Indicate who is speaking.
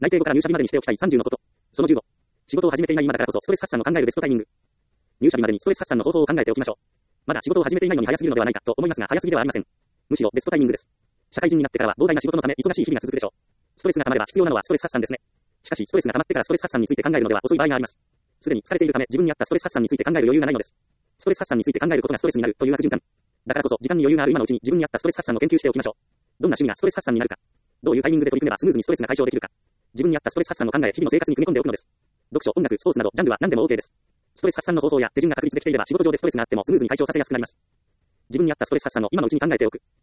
Speaker 1: 内定後から入社日までにしておきたい30のこと。その15。仕事を始めていない今だからこそストレス発散の考えるベストタイミング。入社日までにストレス発散の方法を考えておきましょう。まだ仕事を始めていないのに早すぎるのではないかと思いますが、早すぎではありません。むしろベストタイミングです。社会人になってからは膨大な仕事のため忙しい日々が続くでしょう。ストレスが溜まれば必要なのはストレス発散ですね。しかしストレスが溜まってからストレス発散について考えるのでは遅い場合があります。すでに疲れているため自分に合ったストレス発散について考える余裕がないのです。ストレス発散について考えることがストレスになるという悪循環。だからこそ時間に余裕がある今のうちに自分に合ったストレス発散を研究しておきましょう。どんな趣味がストレス発散になるか。どういうタイミングで取り組めばスムーズにストレスが解消できるか。自分に合ったストレス発散を考え日々の生活に組み込んでおくのです。読書、音楽、スポーツなどジャンルは何でも OK です。ストレス発散の方法や手順が確立できていれば仕事上でストレスがあってもスムーズに解消させやすくなります。自分に合ったストレス発散を今のうちに考えておく。